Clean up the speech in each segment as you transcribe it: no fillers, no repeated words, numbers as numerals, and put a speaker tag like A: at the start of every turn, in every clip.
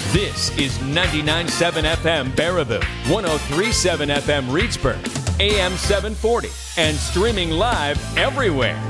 A: This is 99.7 FM Baraboo, 103.7 FM Reedsburg, AM 740, and streaming live everywhere.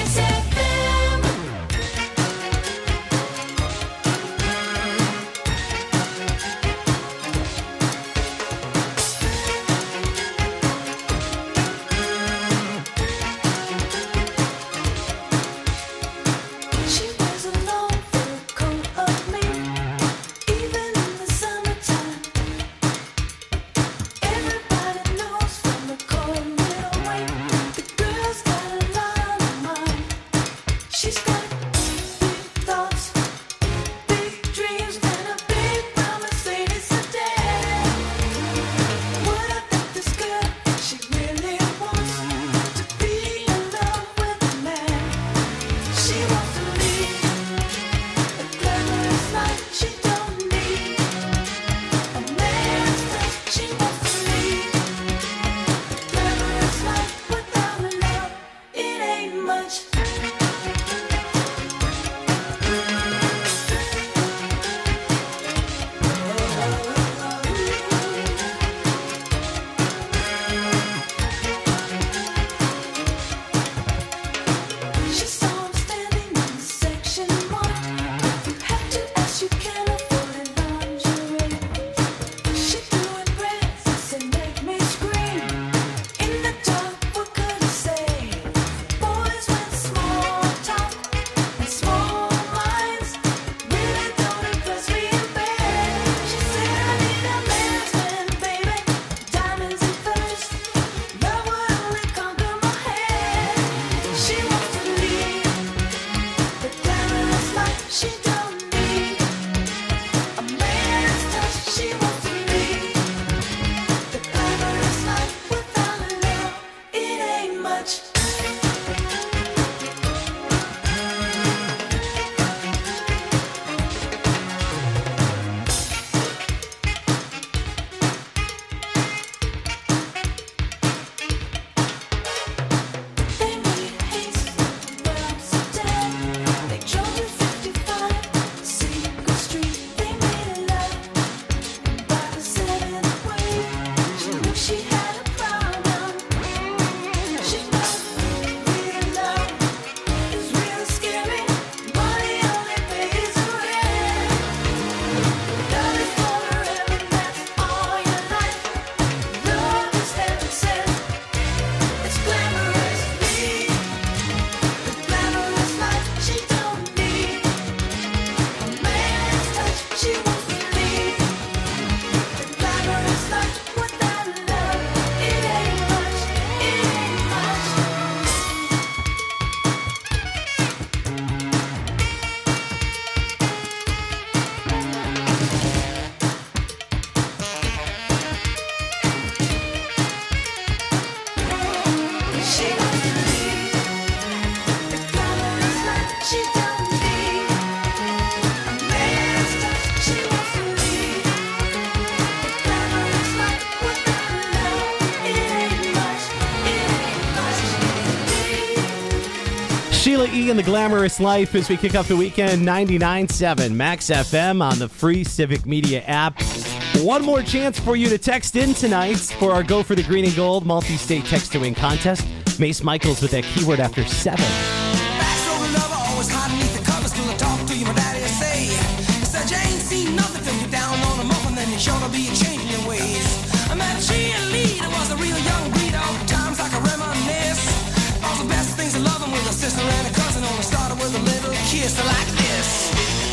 B: Sheila E. and the Glamorous Life as we kick off the weekend. 99.7 Max FM on the free Civic Media app. One more chance for you to text in tonight for our Go for the Green and Gold multi-state text to win contest. Mace Michaels with that keyword after 7.
C: Backstory lover, always hiding beneath the covers till I talk to you, my daddy will say. Said you ain't seen nothing till you're down on a muffin, then you're sure to be changing your ways. I met a cheerleader, was a real young breed, all times I can reminisce. All the best things of loving with a sister and a cousin, only started with a little kiss like this.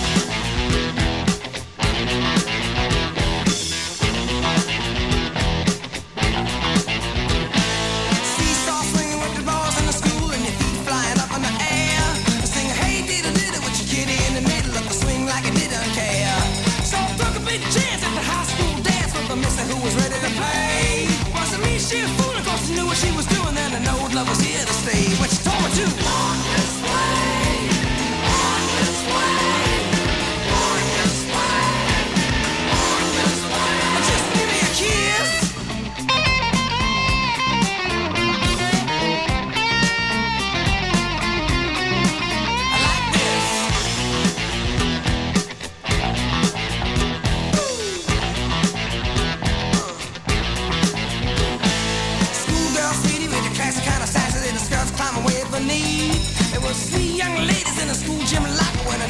C: She was doing that, and old love was here to stay. What you told me to? On this way, on this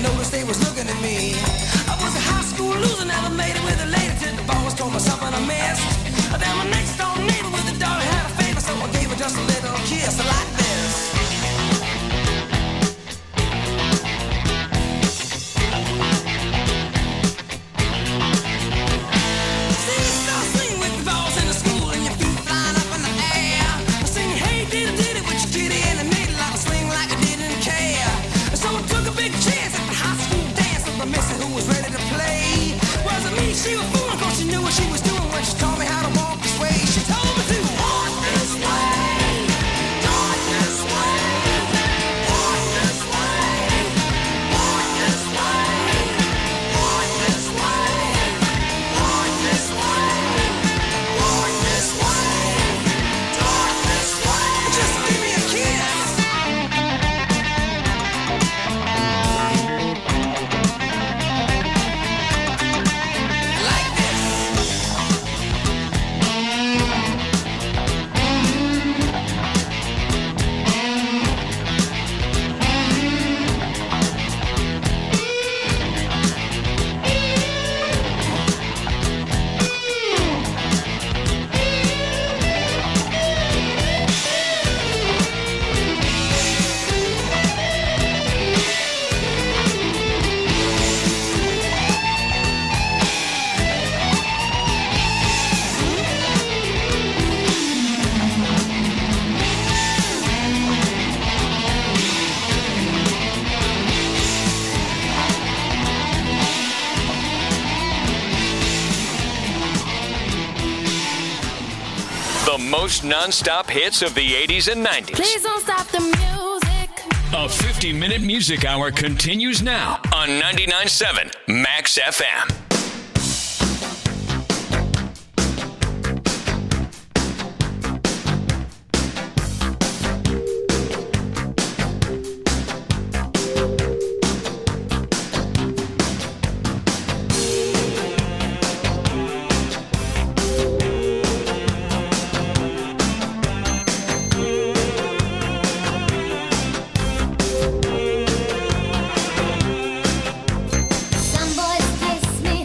C: noticed they was looking at me. I was a high school loser, never made it with a lady till the boss told me something I missed. Then my next door neighbor with a daughter had a favor, so I gave her just a little kiss like this. She was fooling 'cause she knew what she was doing when she taught me how to walk this way. She told me to walk this way, talk this way, walk this way, walk this way, walk this way, walk this way, walk this way, talk this way. Just give me a kiss.
A: The most non-stop hits of the 80s and 90s.
D: Please don't stop the music.
A: A 50-minute music hour continues now on 99.7 Max FM.
D: Some boys kiss me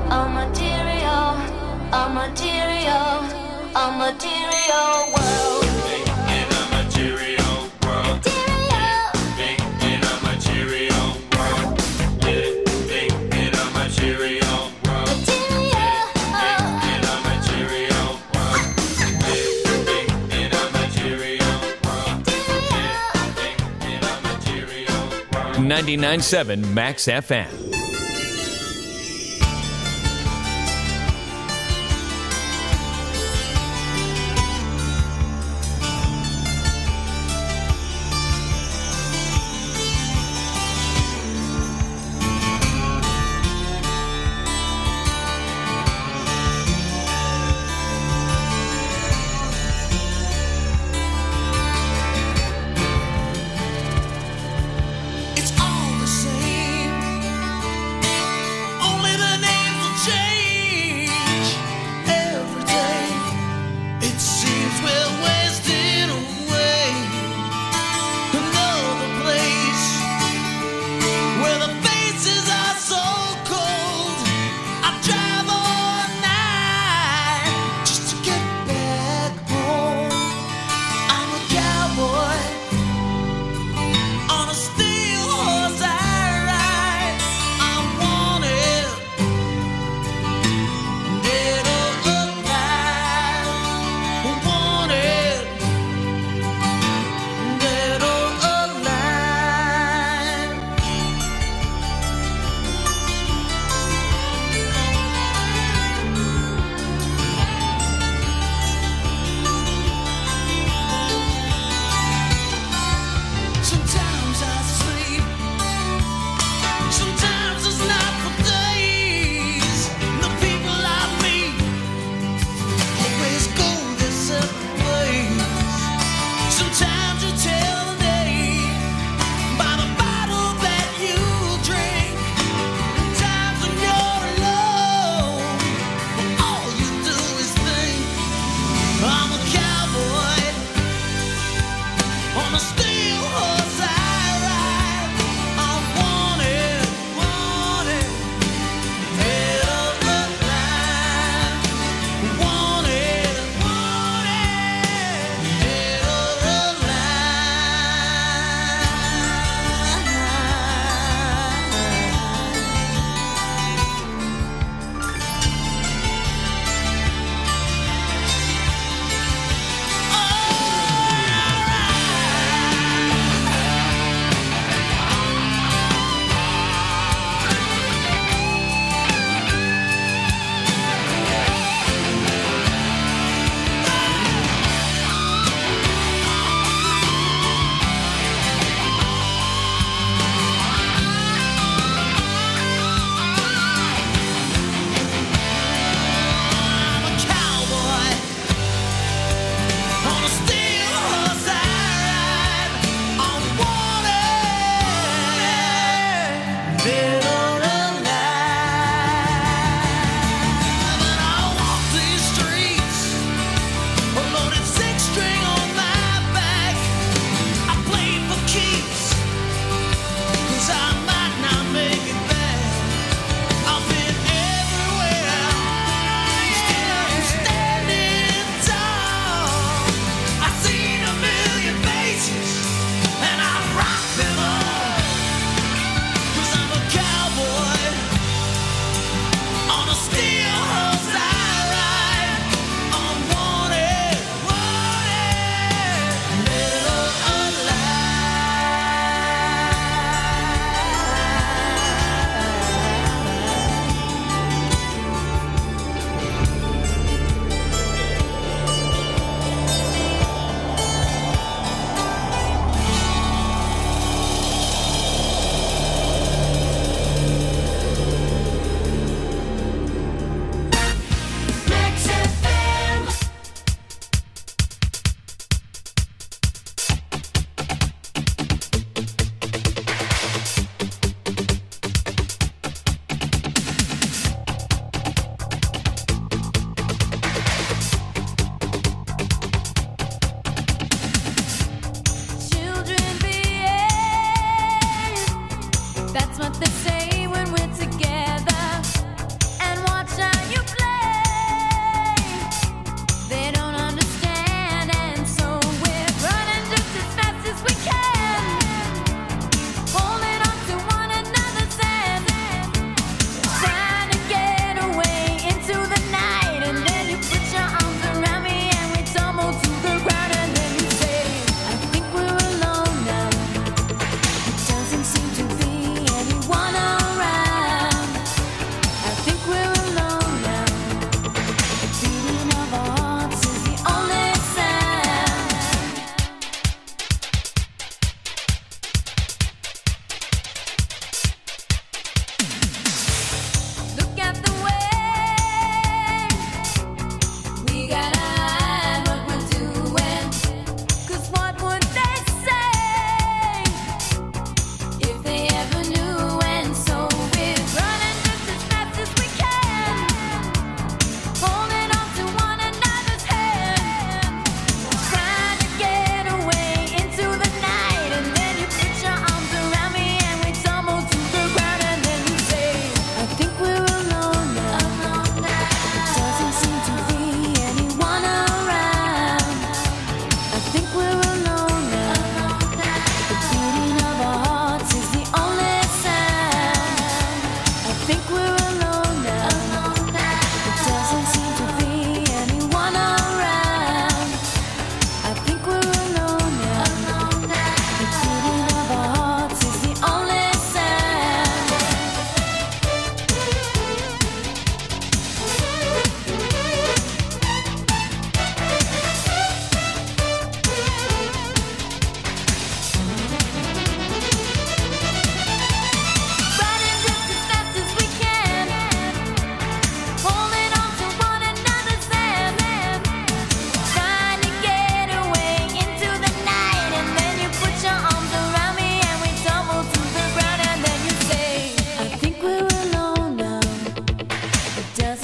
D: a material, a material, a material world.
E: In a material world. Living in a material world. Living in a material world. Living in a material world. Living in a material world. Living in a material world.
A: 99.7 Max FM.
C: It's all the same.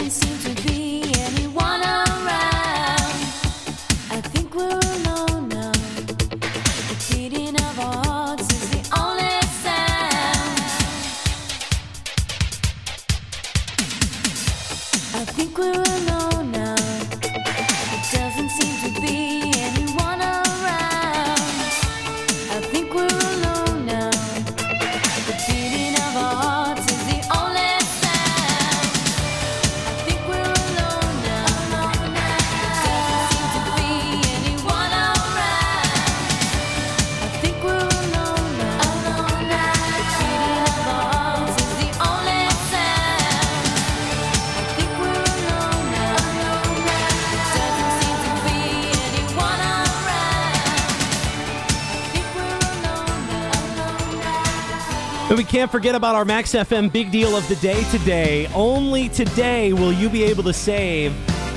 D: doesn't seem to be anyone around. I think we're alone now. The beating of our hearts is the only sound. I think we're alone now. It doesn't seem to be anyone around. I think we're alone now. The beating of our hearts is the only sound. I think we're alone now. It doesn't seem to be anyone around. I think we're alone now. The beating of our hearts is the only sound. I think we're alone now. It doesn't seem to be anyone around. I think we're alone now.
B: And we can't forget about our Max FM big deal of the day today. Only today will you be able to save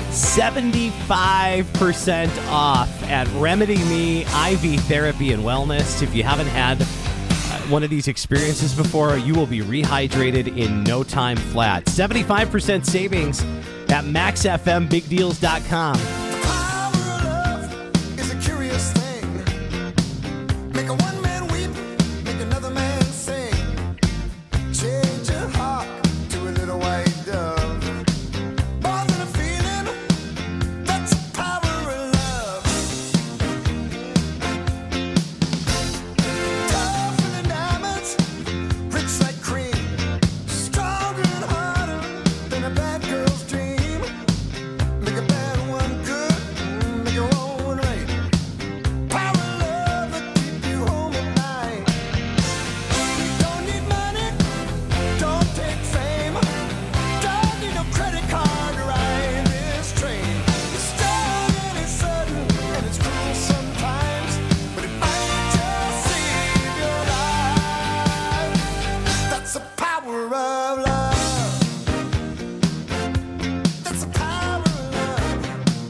B: 75% off at Remedy Me IV Therapy and Wellness. If you haven't had one of these experiences before, you will be rehydrated in no time flat. 75% savings at maxfmbigdeals.com.
C: Power of love is a curious thing. Make a one man weep, make another man sing. Change your heart to a little white dove. More than a feeling, that's the power of love. Tougher than diamonds, rich like cream. Stronger and harder than a bad girl's dream. Make a bad one good, make a wrong one right. Power of love that keep you home at night. Don't need money, don't take fame. Don't need no credit card to ride this train. It's strong and it's sudden and it's cruel sometimes, but it might just save your life. That's the power of love. That's the power of love.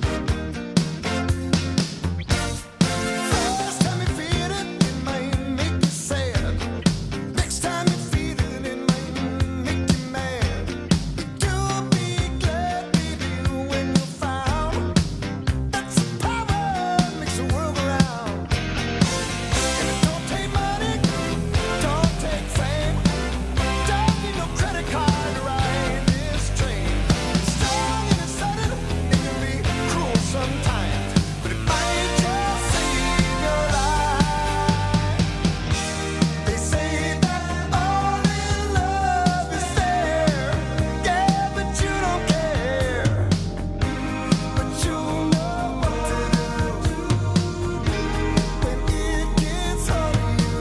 C: First time you feel it, it might make you sad. Next time you feel it, it might make you mad. You'll be glad, baby, when you're found. That's the power that makes the world go round. And it don't take money, don't take fame. Don't need no credit card to ride this train. It's strong and it's sudden, it can be cruel sometimes, but it might just save your life. They say that all in love is fair, yeah, but you don't care. But you know what to do when it gets hold of you.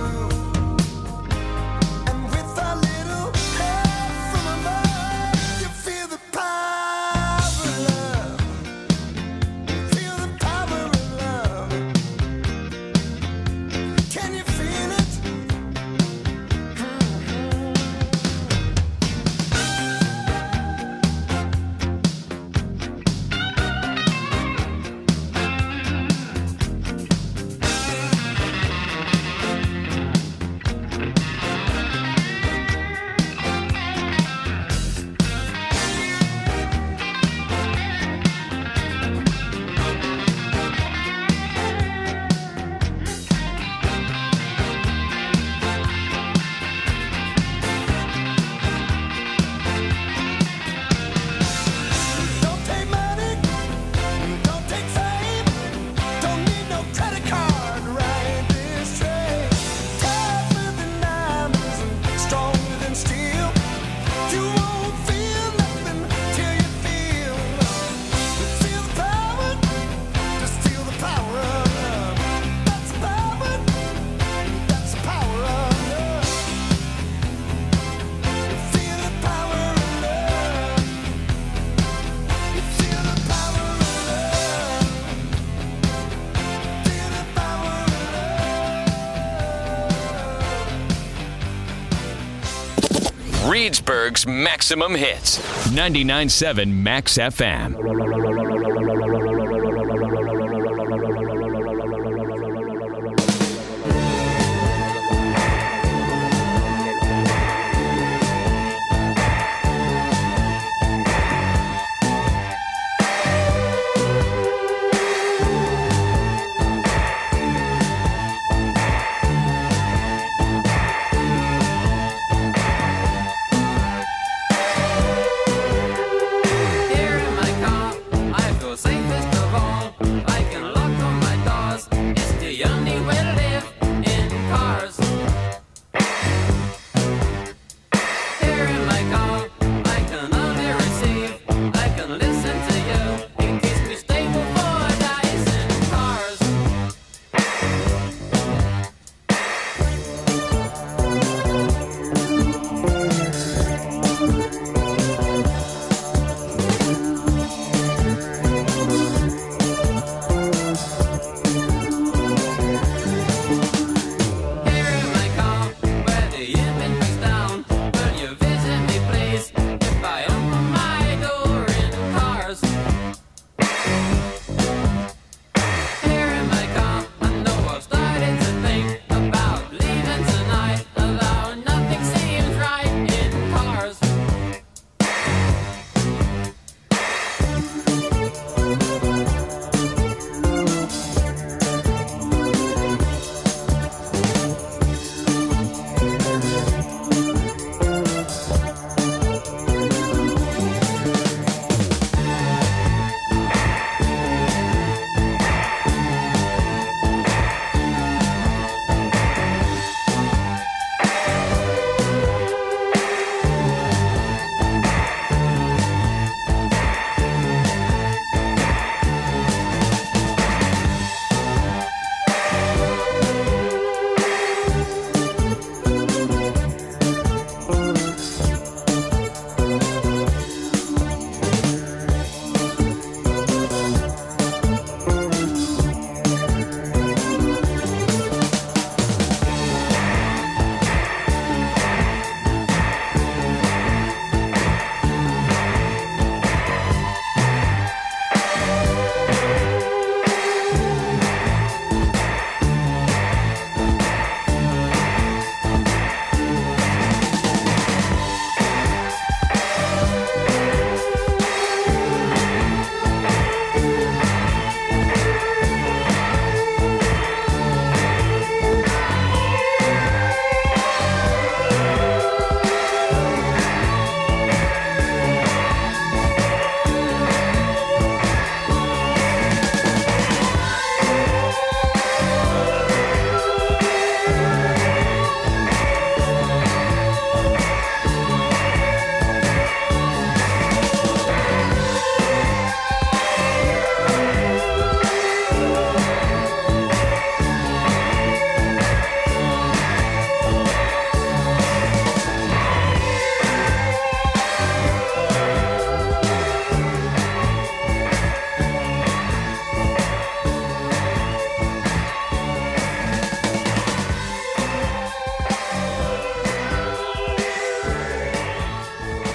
C: And with a little help from above, you feel the power of love. Feel the power of love. Can you feel it? Don't take money, don't take fame. Don't need no credit card to ride this train. Tougher than diamonds and stronger than steel. You won't feel nothing till you feel love. Feel the power, just feel the power of love. That's the power, that's the power of love. Feel the power of love. You feel the power of love. Feel the power of love.
A: Reedsburg's maximum hits. 99.7 Max FM.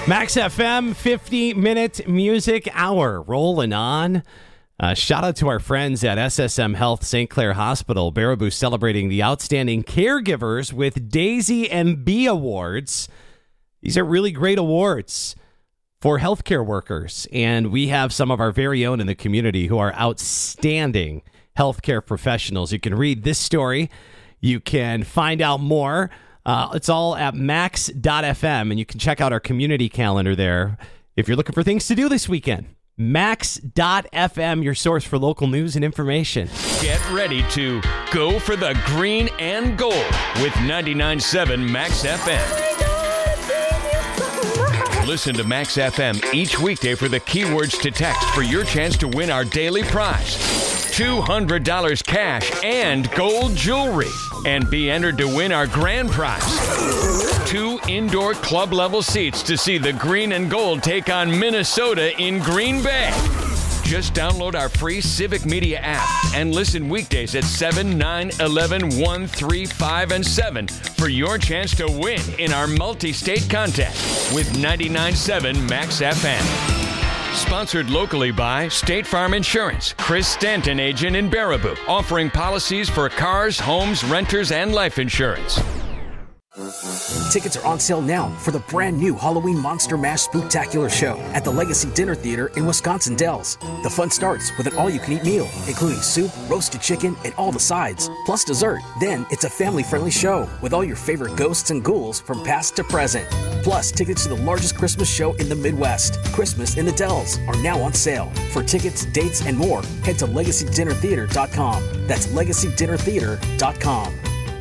B: Max FM 50-minute music hour rolling on. Shout out to our friends at SSM Health St. Clair Hospital. Baraboo celebrating the outstanding caregivers with Daisy and B Awards. These are really great awards for healthcare workers, and we have some of our very own in the community who are outstanding healthcare professionals. You can read this story. You can find out more. It's all at max.fm, and you can check out our community calendar there if you're looking for things to do this weekend. Max.fm, your source for local news and information.
A: Get ready to go for the green and gold with 99.7 Max FM. Listen to Max FM each weekday for the keywords to text for your chance to win our daily prize. $200 cash and gold jewelry. And be entered to win our grand prize. 2 indoor club-level seats to see the green and gold take on Minnesota in Green Bay. Just download our free Civic Media app and listen weekdays at 7, 9, 11, 1, 3, 5, and 7 for your chance to win in our multi-state contest with 99.7 Max FM. Sponsored locally by State Farm Insurance. Chris Stanton, agent in Baraboo, offering policies for cars, homes, renters, and life insurance.
F: Tickets are on sale now for the brand new Halloween Monster Mash Spooktacular show at the Legacy Dinner Theater in Wisconsin Dells. The fun starts with an all-you-can-eat meal, including soup, roasted chicken, and all the sides, plus dessert. Then it's a family-friendly show with all your favorite ghosts and ghouls from past to present. Plus, tickets to the largest Christmas show in the Midwest, Christmas in the Dells, are now on sale. For tickets, dates, and more, head to LegacyDinnerTheater.com. That's LegacyDinnerTheater.com.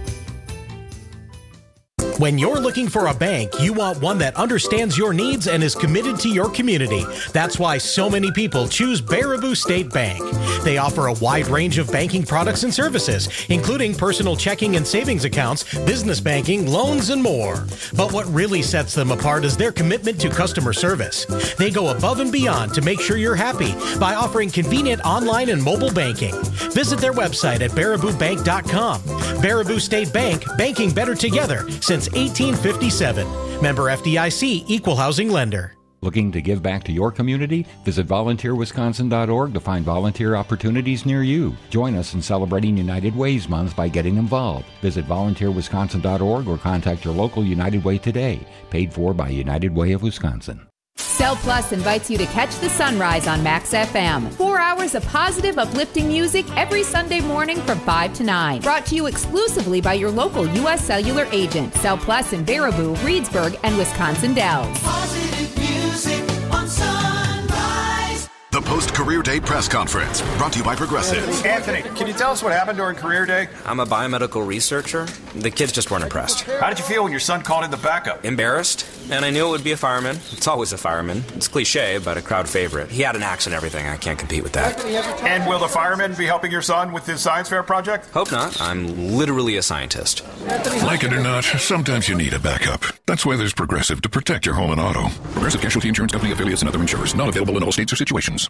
G: When you're looking for a bank, you want one that understands your needs and is committed to your community. That's why so many people choose Baraboo State Bank. They offer a wide range of banking products and services, including personal checking and savings accounts, business banking, loans, and more. But what really sets them apart is their commitment to customer service. They go above and beyond to make sure you're happy by offering convenient online and mobile banking. Visit their website at baraboobank.com. Baraboo State Bank, banking better together since 1857. Member FDIC, Equal Housing Lender.
H: Looking to give back to your community? Visit volunteerwisconsin.org to find volunteer opportunities near you. Join us in celebrating United Way's Month by getting involved. Visit volunteerwisconsin.org or contact your local United Way today. Paid for by United Way of Wisconsin.
I: Cell Plus invites you to catch the sunrise on Max FM. 4 hours of positive, uplifting music every Sunday morning from 5 to 9. Brought to you exclusively by your local U.S. Cellular agent. Cell Plus in Baraboo, Reedsburg, and Wisconsin Dells.
C: Positive music on Sunrise.
J: The post-career day press conference brought to you by Progressive.
K: Anthony, can you tell us what happened during career day?
L: I'm a biomedical researcher. The kids just weren't impressed.
K: How did you feel when your son called in the backup?
L: Embarrassed, and I knew it would be a fireman. It's always a fireman. It's cliche, but a crowd favorite. He had an axe and everything. I can't compete with that.
K: And will the fireman be helping your son with his science fair project?
L: Hope not. I'm literally a scientist.
J: Like it or not, sometimes you need a backup. That's why there's Progressive to protect your home and auto. Progressive Casualty Insurance Company affiliates and other insurers. Not available in all states or situations.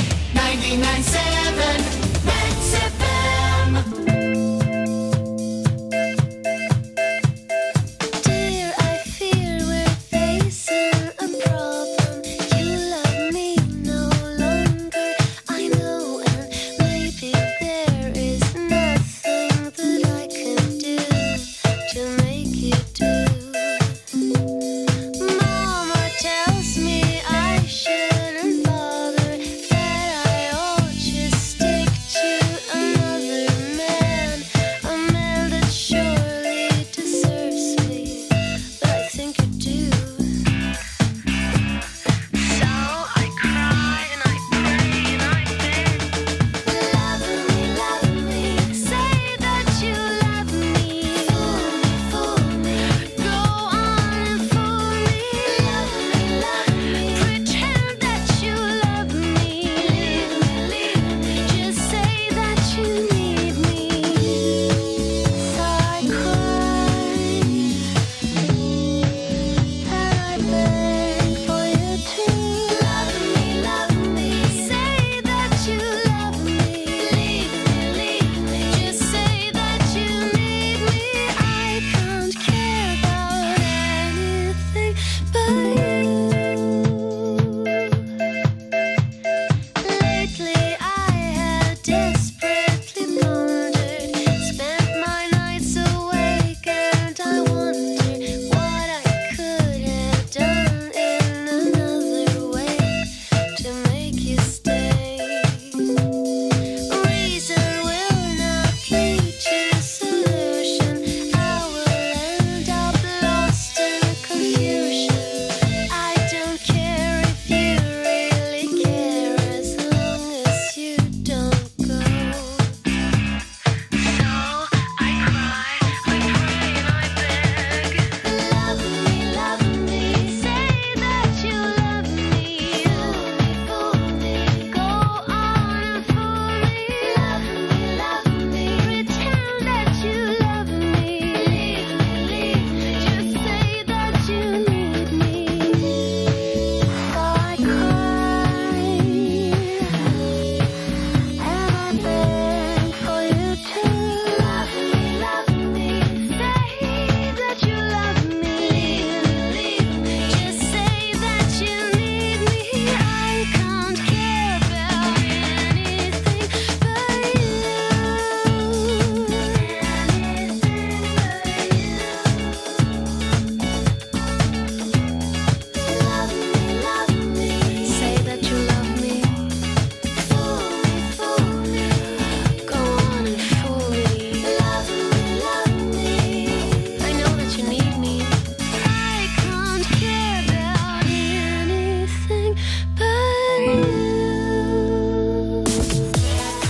C: 99.7 Max FM.
D: Dear, I fear we're facing a problem. You love me no longer, I know, and maybe there is nothing that I can do to make you do. Mama tells me I shouldn't bother, that I ought just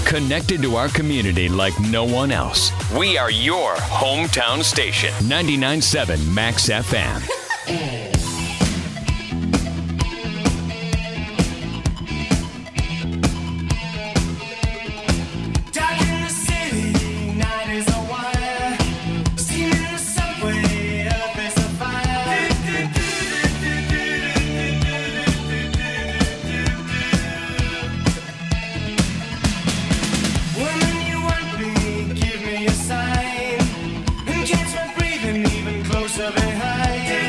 A: Connected to our community like no one else. We are your hometown station. 99.7 Max FM.
C: Dark in the city, night is a wire. Steam in the subway, earth is a fire. Woman, you want me, give me a sign. And catch my breathing even closer behind.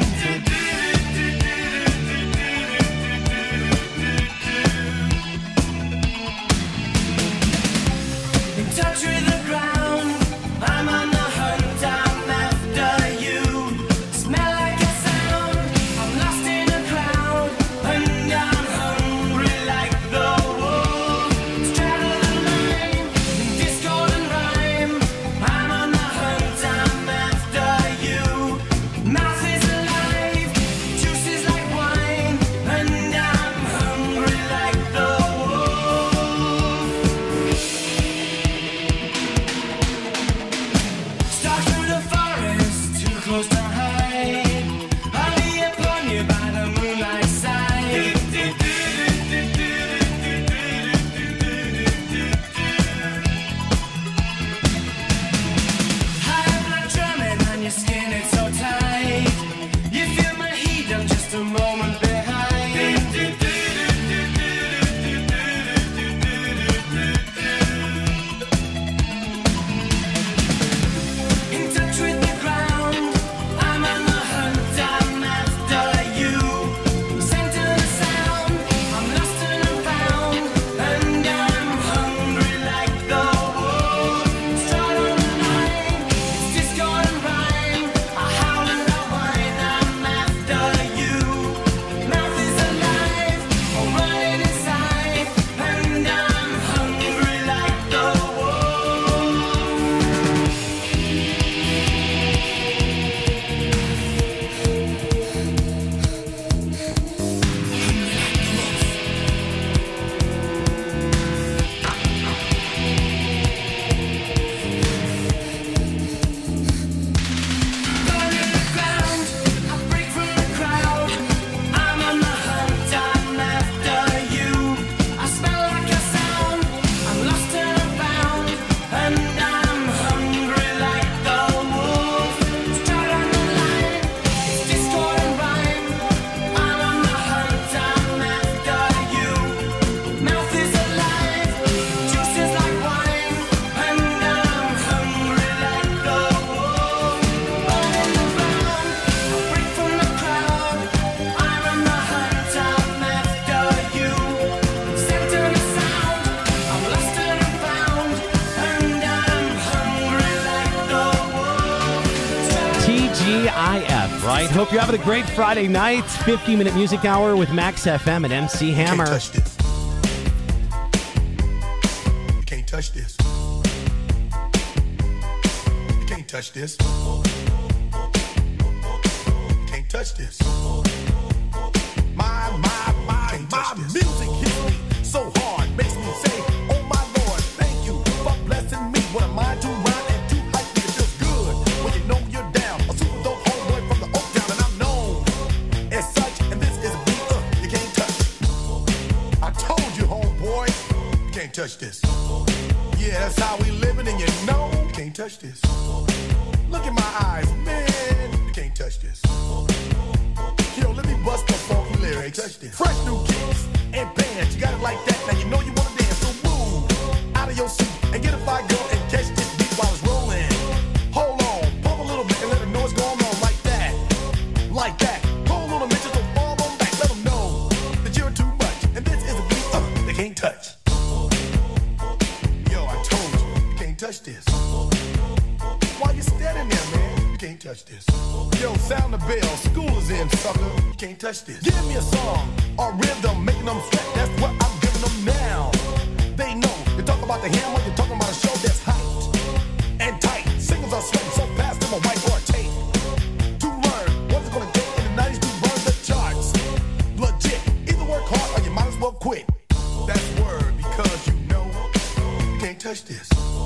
C: In touch with the ground, I'm on the hunt, I'm after you. Smell like a sound, I'm lost in a crowd, and I'm hungry like the wolf. Straddle the line, in discord and rhyme, I'm on the hunt, I'm after you. Mouth is alive, juice is like wine, and I'm hungry like the wolf. Stalk through the forest, too close to hide. I'll be upon you by the moonlight side. High blood drumming on your skin, it's so tight. You feel my heat, I'm just a moment behind. In touch with the ground, I'm on the hunt, I'm after you. Center the sound, I'm lost and I'm found, and I'm hungry like the wolf. Stride on the line, it's discord and rhyme. I howl and I whine, I'm after you. Mouth is alive, I'm running inside, and I'm hungry like the wolf. Burning the ground, I break from the crowd. I'm on the hunt, I'm after you. I smell like a sound, I'm lost and I'm found, and I'm hungry like the wolf. Stride on the line, it's discord and rhyme. I'm on the hunt, I'm after you. Mouth is alive, juice is like wine, and I'm hungry like the wolf. Burning the ground, I break from the crowd. I'm on the hunt, I'm after you. Center the sound, I'm lost and I'm found, and I'm hungry like the wolf.
B: TGIF, right? Hope you're having a great Friday night. 50-minute music hour with Max FM and MC Hammer.
M: You can't touch this. You can't touch this. You can't touch this. My music hits me so hard, makes me say, oh my Lord, thank you for blessing me. What am I to rhyme and to hype me? It feels good when you know you're down. A super dope homeboy from the Oak Town, and I'm known as such. And this is a beat you can't touch. I told you, homeboy, you can't touch this. Yeah, that's how we living, and you know you can't touch this. Look in my eyes, man, you can't touch this. Yo, let me bust the funky lyrics. Fresh new kicks and bands, you got it like that. Now you know you wanna dance, so move out of your seat and get a fire girl and catch this beat while it's rolling. Hold on, pump a little bit and let them know what's going on like that, like that. Hold on a minute, so fall on back, let them know that you're too much, and this is a beat they can't touch. Yo, I told you, you can't touch this. Why you standing there, man? You can't touch this. Yo, sound the bell, school is in, sucker. You can't touch this. Give me a song or rhythm, making them sweat. That's what I'm giving them now. They know. You talk about the hammer, you're talking about a show that's hyped and tight. Singles are sweating so fast, them a whiteboard tape. To learn what's it gonna take in the 90s to run the charts. Legit. Either work hard or you might as well quit. That's word because you know you can't touch this.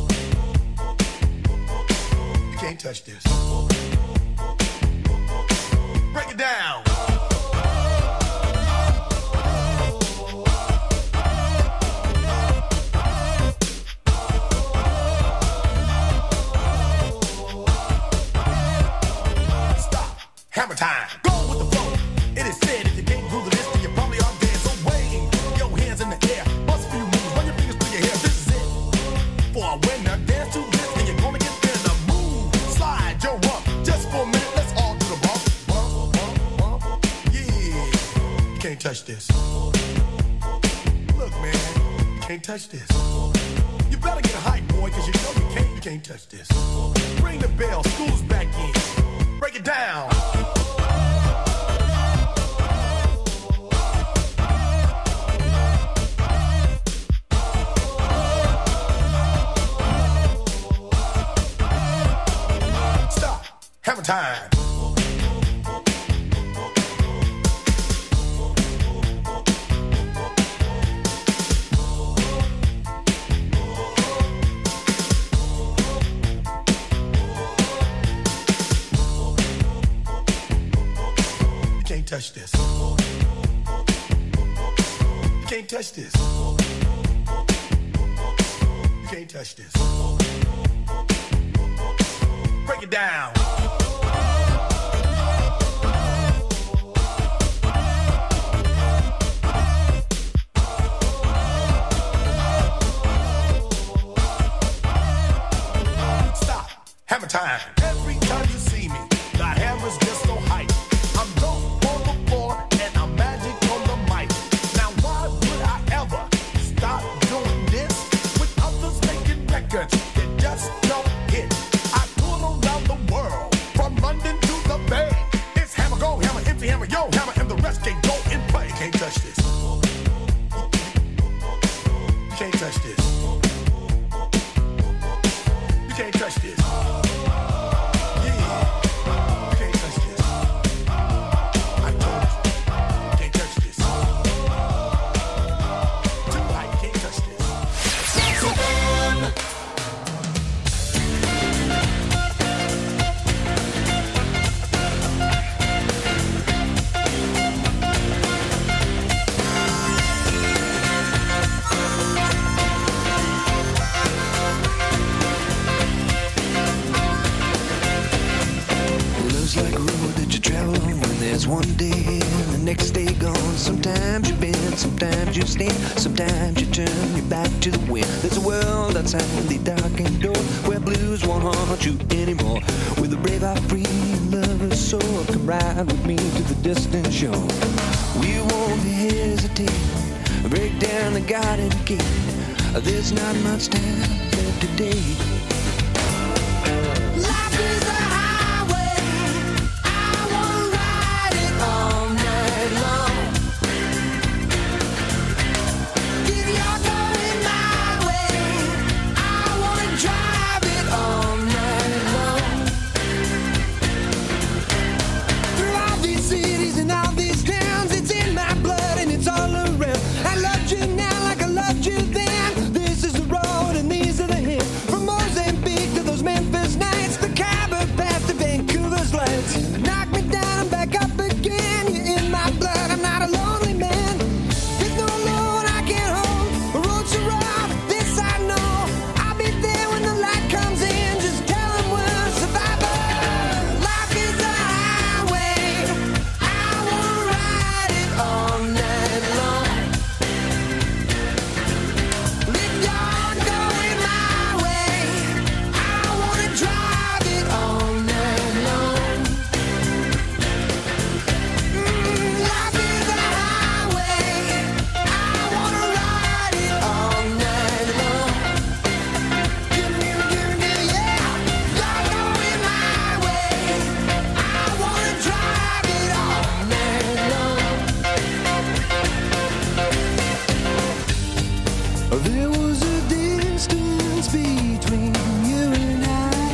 M: You can't touch this. Break it down. Stop. Hammer time. Go with the flow. It is said if you can't groove this, then you probably are dead. So wave your hands in the air. Bust a few moves. Run your fingers through your hair. This is it. For a winner, dance to this, and you're gonna get there. The move, slide your rump. Just for a minute, let's all do the bump. Bump, bump, bump. Yeah. You can't touch this. Look, man, you can't touch this. You better get hype, boy, cause you know you can't touch this. Ring the bell, school's back in. Break it down. Stop. Hammer time. You can't touch this. You can't touch this. You can't touch this. Break it down. Stop. Hammer time. Every time you see me, the hammer's just so hype. I'm dope on the floor and I'm magic on the mic. Now why would I ever stop doing this with others making records that just don't hit? I tour around the world from London to the Bay. It's hammer go, hammer empty, hammer yo, hammer, and the rest can go and play. Can't touch this. You can't touch this. You can't touch this.
C: Love's like a road that you travel on when there's one day and the next day gone. Sometimes you bend, sometimes you stand, sometimes you turn your back to the wind. There's a world outside the darkened door where blues won't haunt you anymore. With a brave heart free and lover's soul, come ride with me to the distant shore. We won't hesitate, break down the garden gate. There's not much time left today. Life is a highway. I wanna ride it all night long. If you're going my way, I wanna drive it all night long. Through all these cities and all these towns, it's in my blood and it's all around. I loved you now like I loved you then. This is the road and these are the hills. From Mozambique to those Memphis nights, the Khyber Pass to Vancouver's lights. Knock me down and back up again. You're in my blood, I'm not a lonely man. There's no load I can't hold. The road's so rough, this I know. I'll be there when the light comes in. Just tell them we're survivors. Life is a highway. I wanna ride it all night long. If you're going my way, I wanna drive it all night long. Life is a highway. I wanna ride it all night long. Give me, yeah. You're going my way. I wanna drive it all night long. There was a distance between you and I,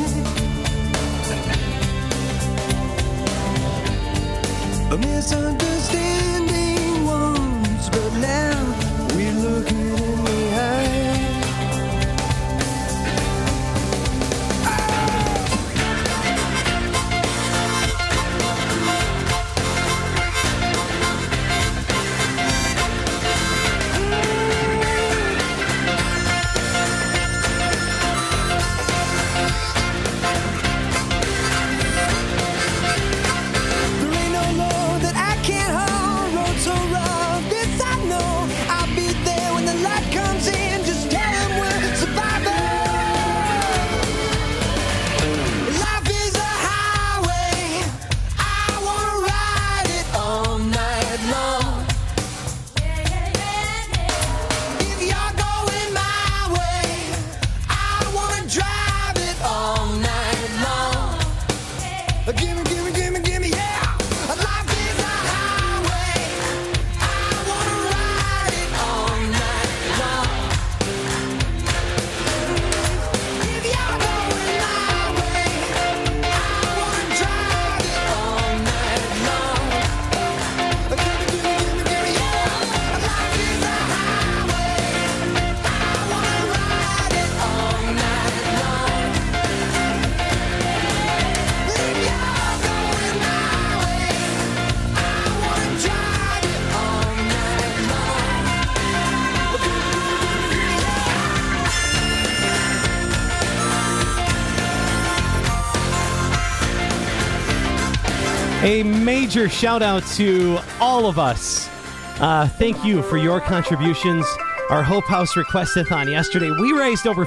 C: a misunderstanding once, but now we're looking in the eye.
B: A major shout out to all of us. Thank you for your contributions. Our Hope House Request-a-thon yesterday, we raised over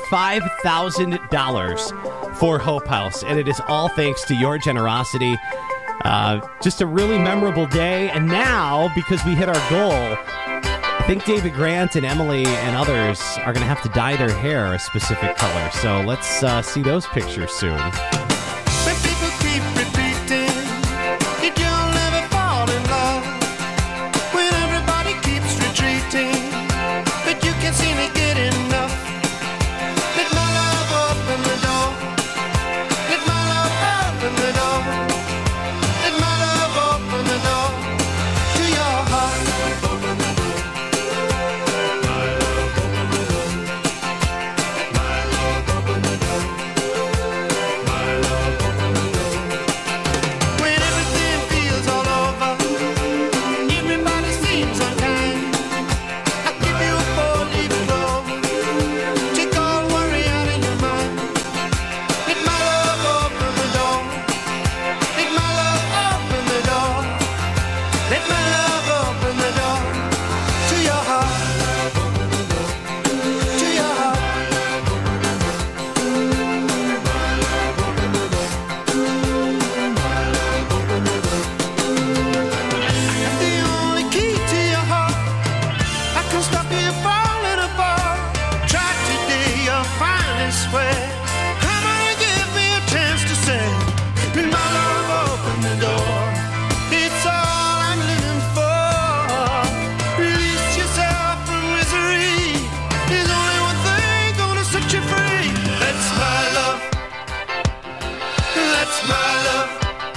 B: $5,000 for Hope House, and it is all thanks to your generosity. Just a really memorable day, and now, because we hit our goal, I think David Grant and Emily and others are going to have to dye their hair a specific color. So let's see those pictures soon.
M: When people keep repeating that you'll never fall in love, when everybody keeps retreating, but you can't seem to get enough. Let my love open the door. Let my love open the door. Let my love open the door to your heart. Open the door. My love open the door. My love open the door. My love open the door. When everything feels all over, everybody seems unkind. I'll give you a four-leaf clover. Take all worry out of your mind. Let my love open the door. Let my love open the door. Let my love open the door to your heart. To your heart. The only key to your heart, I can stop you falling apart. Try today, you'll finally swear. Come on and give me a chance to say, let my love open the door. It's all I'm living for. Release yourself from misery. There's only one thing gonna set you free. That's my love. That's my love.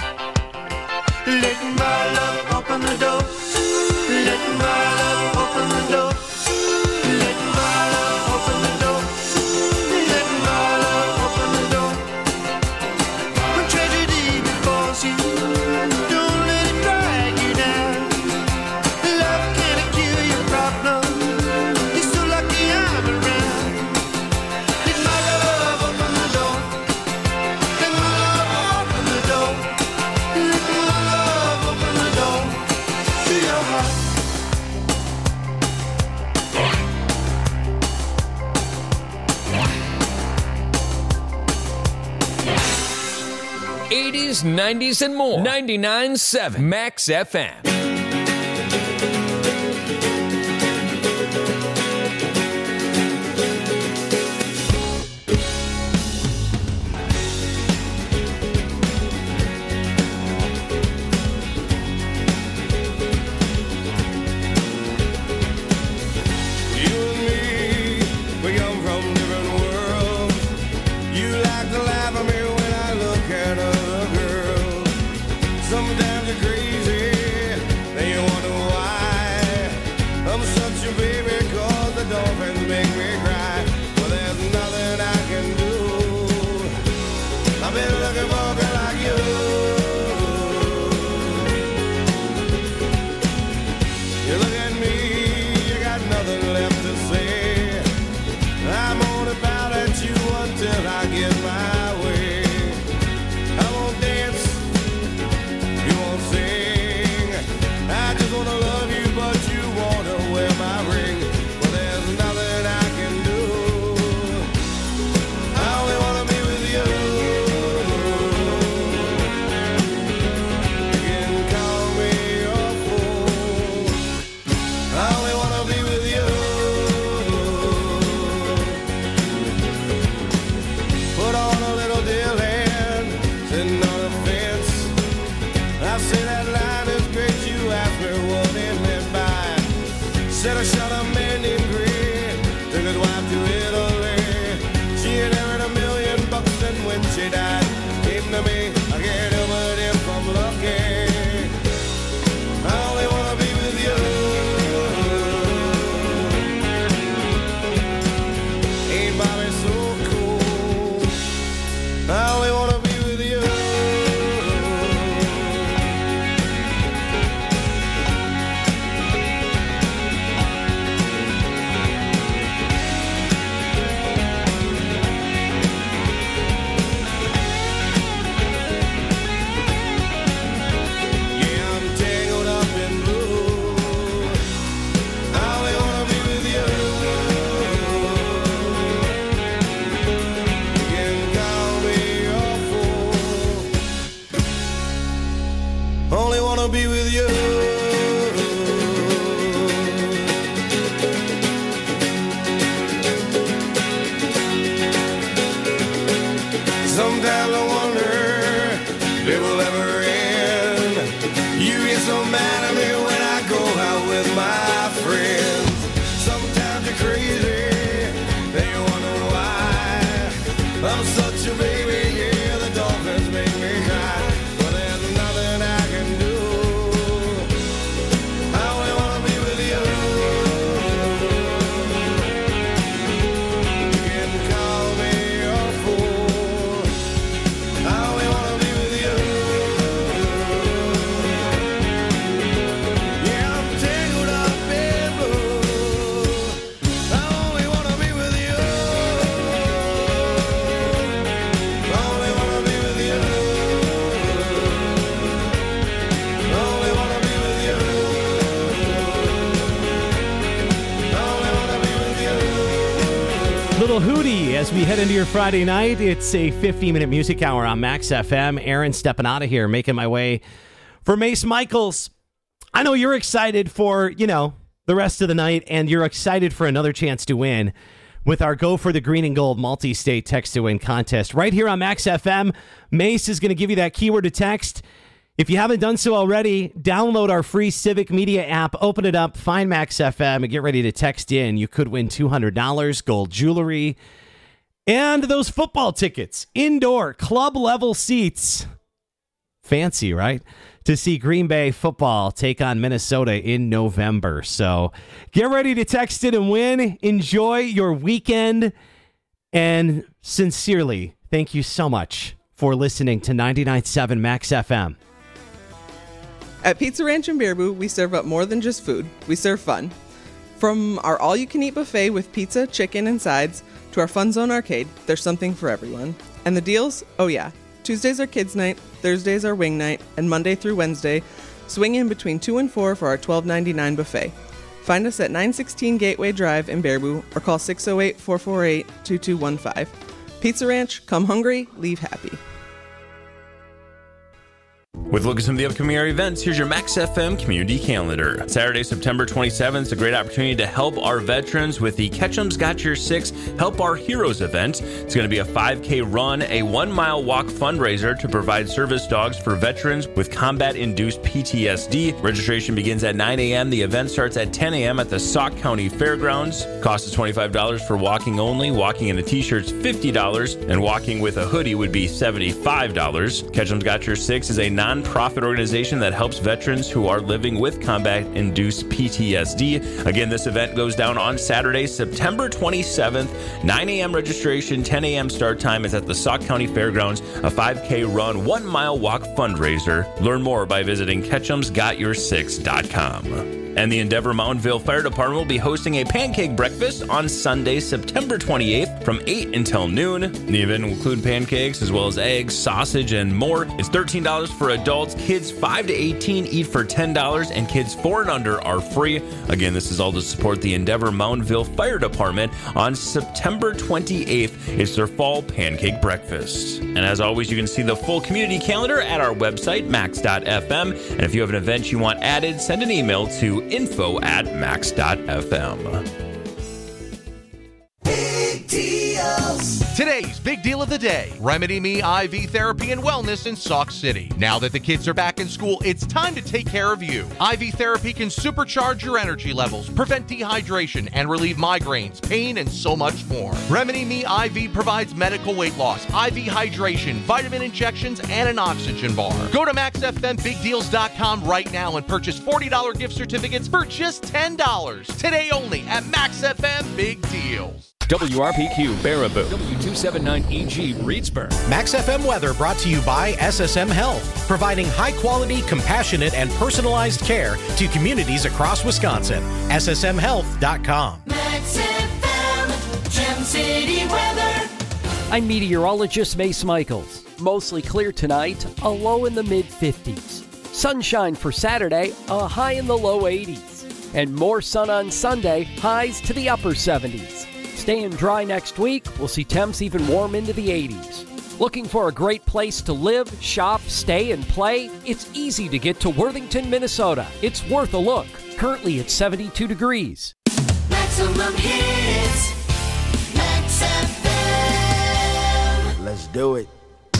M: Let my love open the door. Let my love open the door. Let my love open the door. Let my love open the door. When tragedy befalls you, don't let it drag you down. Love can't cure your problem. You're so lucky I'm around. Let my love open the door. Let my love open the door. Let my love open the door to your heart.
A: 80s, 90s, and more. 99.7 Max FM.
M: You and me, we come from different worlds. You like to laugh at me when I look at other girls. Sometimes you're crazy, then you wonder why. I'm such a baby 'cause the dolphins make me cry. Well, there's nothing I can do. I've been looking for a girl like you. You look at me, you got nothing left to say. I'm on about at you until I get my way. I won't dance, you won't sing. I just wanna love you, but you wanna wear my ring. Well, there's nothing I can do. I only wanna be with you. You can call me your fool. I only wanna be with you. Put on a little deal hand, sitting on a fence. I say that line is great, you asked me what it meant by. Said I shot a man named Green, took his wife to Italy. She had earned $1 million, and when she died, came to me. I can't help it if I'm lucky. I only wanna be with you. Ain't Bobby so cool? I only wanna be with you.
B: Little Hootie as we head into your Friday night. It's a 50-minute music hour on Max FM. Aaron stepping out of here, making my way for Mace Michaels. I know you're excited for, the rest of the night, and you're excited for another chance to win with our Go for the Green and Gold multi-state text-to-win contest. Right here on Max FM, Mace is going to give you that keyword to text. If you haven't done so already, download our free Civic Media app, open it up, find Max FM, and get ready to text in. You could win $200, gold jewelry, and those football tickets, indoor, club-level seats. Fancy, right? To see Green Bay football take on Minnesota in November. So get ready to text it and win. Enjoy your weekend. And sincerely, thank you so much for listening to 99.7 Max FM.
N: At Pizza Ranch in Baraboo, we serve up more than just food. We serve fun. From our all-you-can-eat buffet with pizza, chicken, and sides, to our Fun Zone arcade, there's something for everyone. And the deals? Oh yeah. Tuesdays are kids' night, Thursdays are wing night, and Monday through Wednesday, swing in between 2 and 4 for our $12.99 buffet. Find us at 916 Gateway Drive in Baraboo or call 608-448-2215. Pizza Ranch, come hungry, leave happy.
O: With a look at some of the upcoming area events, here's your Max FM community calendar. Saturday, September 27th is a great opportunity to help our veterans with the Ketchum's Got Your Six Help Our Heroes event. It's going to be a 5K run, a 1-mile walk fundraiser to provide service dogs for veterans with combat-induced PTSD. Registration begins at 9 a.m. The event starts at 10 a.m. at the Sauk County Fairgrounds. Cost is $25 for walking only. Walking in a t-shirt's $50, and walking with a hoodie would be $75. Ketchum's Got Your Six is a non-profit organization that helps veterans who are living with combat-induced PTSD. Again, this event goes down on Saturday, September 27th, 9 a.m. registration, 10 a.m. start time. Is at the Sauk County Fairgrounds, a 5K run, 1-mile walk fundraiser. Learn more by visiting ketchumsgotyoursix.com. And the Endeavor Mountainville Fire Department will be hosting a pancake breakfast on Sunday, September 28th from 8 until noon. The event will include pancakes as well as eggs, sausage, and more. It's $13 for adults. Kids 5 to 18 eat for $10, and kids 4 and under are free. Again, this is all to support the Endeavor Mountainville Fire Department on September 28th. It's their fall pancake breakfast. And as always, you can see the full community calendar at our website, max.fm. And if you have an event you want added, send an email to info@max.fm.
P: Big deals. Today's big deal of the day, Remedy Me IV Therapy and Wellness in Sauk City. Now that the kids are back in school, it's time to take care of you. IV therapy can supercharge your energy levels, prevent dehydration, and relieve migraines, pain, and so much more. Remedy Me IV provides medical weight loss, IV hydration, vitamin injections, and an oxygen bar. Go to MaxFMBigDeals.com right now and purchase $40 gift certificates for just $10. Today only at Max FM Big Deals.
A: WRPQ Baraboo, W279EG Reedsburg.
G: Max FM weather brought to you by SSM Health, providing high-quality, compassionate, and personalized care to communities across Wisconsin. SSMHealth.com.
C: Max FM, Gem City weather.
Q: I'm meteorologist Mace Michaels. Mostly clear tonight, a low in the mid-50s. Sunshine for Saturday, a high in the low 80s. And more sun on Sunday, highs to the upper 70s. Staying dry next week, we'll see temps even warm into the 80s. Looking for a great place to live, shop, stay, and play? It's easy to get to Worthington, Minnesota. It's worth a look. Currently at 72 degrees.
C: Maximum hits. Max FM.
R: Let's do it.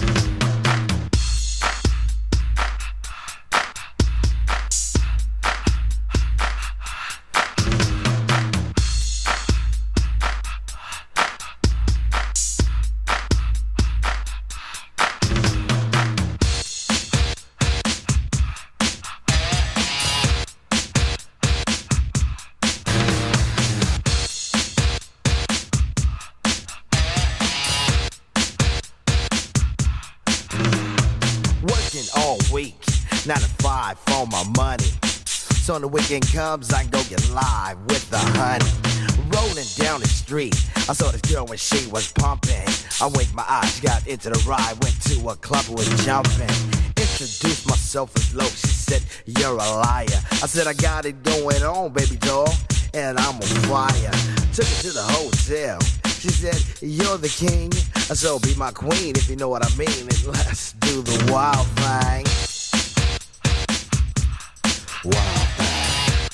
R: All week, 9 to 5 for my money. So when the weekend comes, I go get live with the honey. Rolling down the street, I saw this girl when she was pumping. I winked my eyes, got into the ride, went to a club, was jumping. Introduced myself as low, she said, you're a liar. I said, I got it going on, baby doll, and I'm on fire. Took her to the hotel, She said, you're the king, so be my queen if you know what I mean. And let's do the wild thing. Wild thing.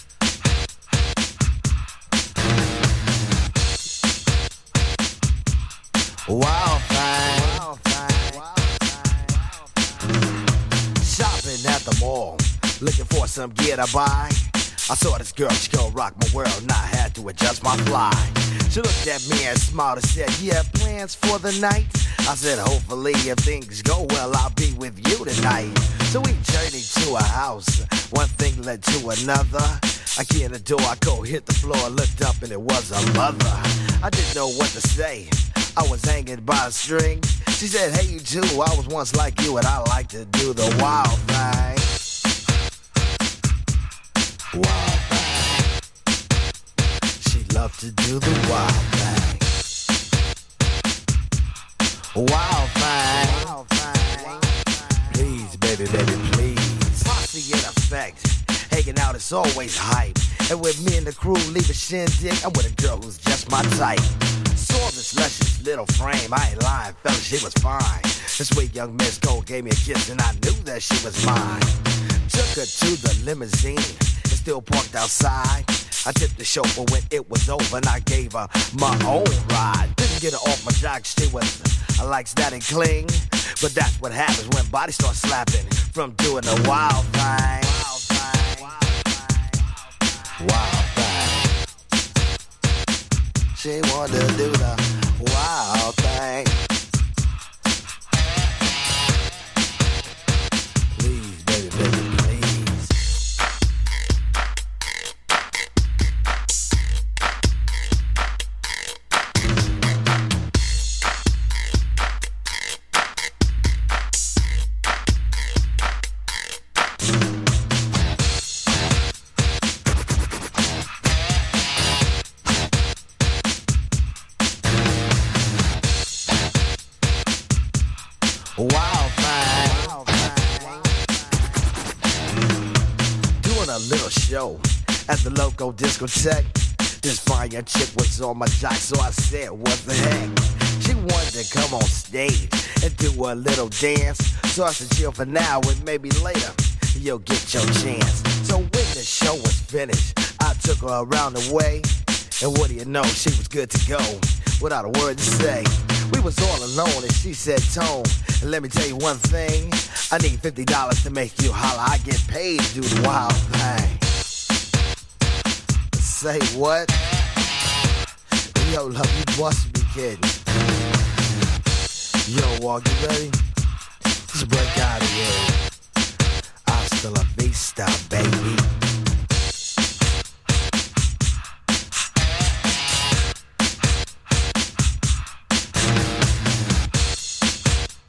R: Wild thing. Shopping at the mall, looking for some gear to buy. I saw this girl, she gon' rock my world, and I had to adjust my fly. She looked at me and smiled and said, you have plans for the night? I said, hopefully if things go well, I'll be with you tonight. So we journeyed to a house, one thing led to another. I get in the door, I go hit the floor, looked up and it was a mother. I didn't know what to say, I was hanging by a string. She said, hey you too, I was once like you and I like to do the wild thing. Wild thing. She loved to do the wild thing. Wild thing. Wild thing. Please, baby, baby, please. Posse in effect. Hanging out is always hype. And with me and the crew leave a shindig, I'm with a girl who's just my type. Saw this luscious little frame, I ain't lying, fella, she was fine. This sweet young Miss Cole gave me a kiss and I knew that she was mine. Took her to the limousine, it's still parked outside. I tipped the chauffeur when it was over and I gave her my own ride. Didn't get her off my jock, she was, I likes that and cling. But that's what happens when bodies start slapping from doing the wild thing. Wild thing. She wanted to do the wild thing. Please, baby, baby, please. Wild thing. Doing a little show at the local discotheque. This fine young chick was on my jock, so I said, what the heck? She wanted to come on stage and do a little dance. So I said, chill for now and maybe later you'll get your chance. So when the show was finished, I took her around the way. And what do you know, she was good to go without a word to say. We was all alone and she said, Tone, and let me tell you one thing, I need $50 to make you holler. I get paid to do the wild thing. Say what? Yo, love, you must be kidding. Yo, Walk, you ready? Just break out of here. Hasta la vista, baby.